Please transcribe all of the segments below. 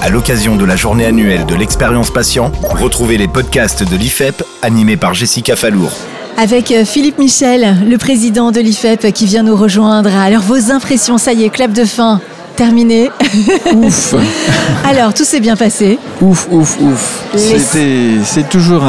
À l'occasion de la journée annuelle de l'expérience patient, retrouvez les podcasts de l'IFEP animés par Jessica Fallour. Avec Philippe Michel, le président de l'IFEP qui vient nous rejoindre. Alors vos impressions, ça y est, clap de fin, terminé. Ouf. Alors tout s'est bien passé. Ouf. C'est toujours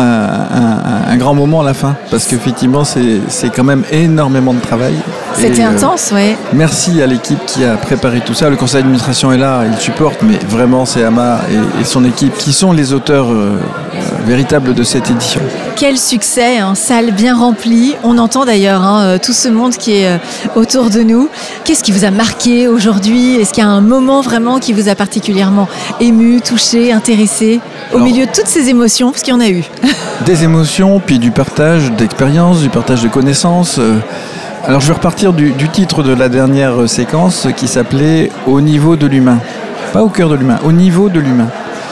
un grand moment à la fin, parce qu'effectivement c'est quand même énormément de travail. C'était intense, ouais. Merci à l'équipe qui a préparé tout ça. Le conseil d'administration est là, il supporte, mais vraiment c'est Ama et son équipe qui sont les auteurs véritables de cette édition. Quel succès, salle bien remplie. On entend d'ailleurs tout ce monde qui est autour de nous. Qu'est-ce qui vous a marqué aujourd'hui ? Est-ce qu'il y a un moment vraiment qui vous a particulièrement ému, touché, intéressé au milieu de toutes ces émotions, parce qu'il y en a eu. Des émotions, puis du partage d'expériences, du partage de connaissances. Alors je vais repartir du titre de la dernière séquence qui s'appelait « Au niveau de l'humain ». Pas au cœur de l'humain, au niveau de l'humain.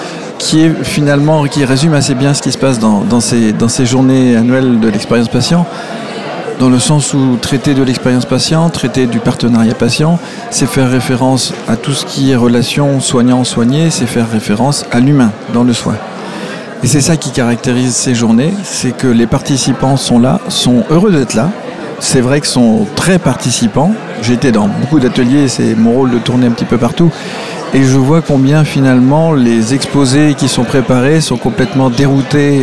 Qui résume assez bien ce qui se passe dans ces journées annuelles de l'expérience patient, dans le sens où traiter de l'expérience patient, traiter du partenariat patient, c'est faire référence à tout ce qui est relation soignant-soigné, c'est faire référence à l'humain dans le soin. Et c'est ça qui caractérise ces journées, c'est que les participants sont là, sont heureux d'être là. C'est vrai qu'ils sont très participants. J'ai été dans beaucoup d'ateliers, c'est mon rôle de tourner un petit peu partout. Et je vois combien finalement les exposés qui sont préparés sont complètement déroutés,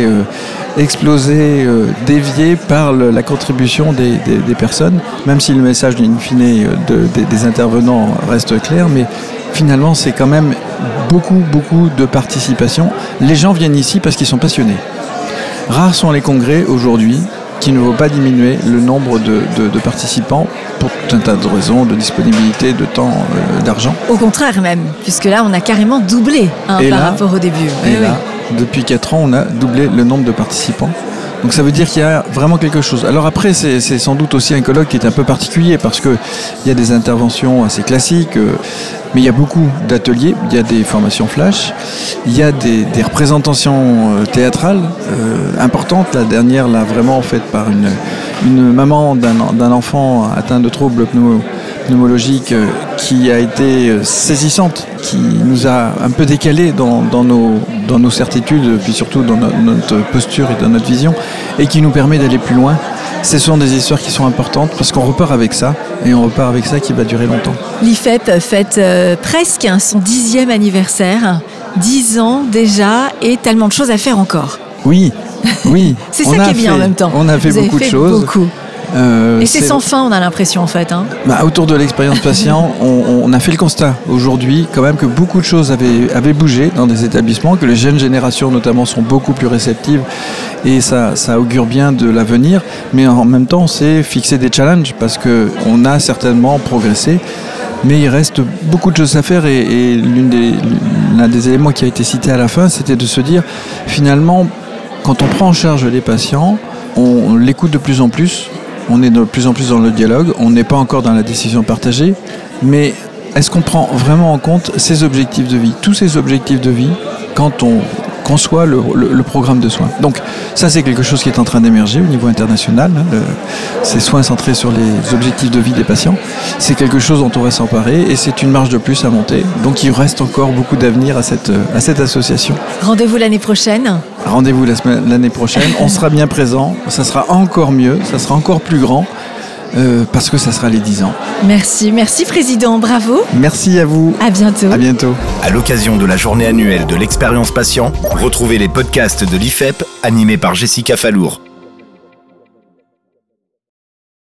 explosés, déviés par la contribution des personnes, même si le message in fine des intervenants reste clair, mais finalement c'est quand même beaucoup de participation. Les gens viennent ici parce qu'ils sont passionnés. Rares sont les congrès aujourd'hui qui ne vont pas diminuer le nombre de participants pour tout un tas de raisons, de disponibilité, de temps, d'argent. Au contraire même, puisque là on a carrément doublé par rapport au début. Depuis 4 ans, on a doublé le nombre de participants. Donc ça veut dire qu'il y a vraiment quelque chose. Alors après, c'est sans doute aussi un colloque qui est un peu particulier parce qu'il y a des interventions assez classiques, mais il y a beaucoup d'ateliers, il y a des formations flash, il y a des représentations théâtrales importantes. La dernière, là, vraiment faite par une maman d'un enfant atteint de troubles pneumologiques qui a été saisissante, qui nous a un peu décalé dans nos certitudes, puis surtout dans notre posture et dans notre vision, et qui nous permet d'aller plus loin. Ce sont des histoires qui sont importantes parce qu'on repart avec ça, et on repart avec ça qui va durer longtemps. L'IFEP fête presque son 10e anniversaire, 10 ans déjà, et tellement de choses à faire encore. Oui. C'est ça qui est bien en même temps. On a fait beaucoup de choses. Et c'est sans fin, on a l'impression en fait. Autour de l'expérience patient, on a fait le constat aujourd'hui quand même que beaucoup de choses avaient bougé dans des établissements, que les jeunes générations notamment sont beaucoup plus réceptives et ça augure bien de l'avenir. Mais en même temps, c'est fixer des challenges parce qu'on a certainement progressé. Mais il reste beaucoup de choses à faire et l'un des éléments qui a été cité à la fin, c'était de se dire finalement, quand on prend en charge les patients, on l'écoute de plus en plus. On est de plus en plus dans le dialogue, on n'est pas encore dans la décision partagée, mais est-ce qu'on prend vraiment en compte ces objectifs de vie, tous ces objectifs de vie, quand on conçoit le programme de soins. Donc ça, c'est quelque chose qui est en train d'émerger au niveau international, ces soins centrés sur les objectifs de vie des patients. C'est quelque chose dont on va s'emparer et c'est une marge de plus à monter. Donc il reste encore beaucoup d'avenir à cette association. Rendez-vous l'année prochaine. Rendez-vous l'année prochaine. On sera bien présent. Ça sera encore mieux. Ça sera encore plus grand. Parce que ça sera les 10 ans. Merci Président, bravo. Merci à vous. À bientôt. À bientôt. À l'occasion de la journée annuelle de l'expérience patient, retrouvez les podcasts de l'IFEP animés par Jessica Fallour.